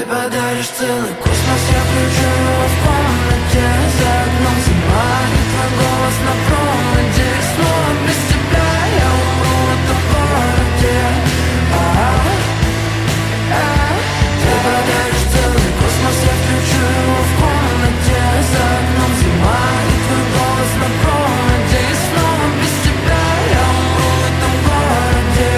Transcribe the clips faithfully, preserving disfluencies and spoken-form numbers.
подаришь целый космос, я включу его в комнате. За окном зима, и твой голос на проводе. Снова без тебя я умру в этом городе. Ты подаришь целый космос, я включу его в комнате. За окном зима, и твой голос на проводе. И снова без тебя я умру в этом городе.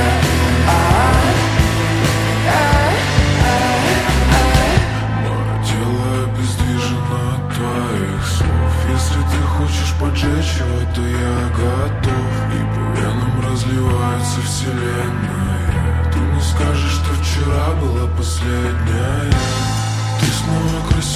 Мое тело обездвижено от твоих слов. Если ты хочешь поджечь его, то я готов. И по венам разливается вселенная. Ты не скажешь, что вчера была последняя. Ты снова красивая.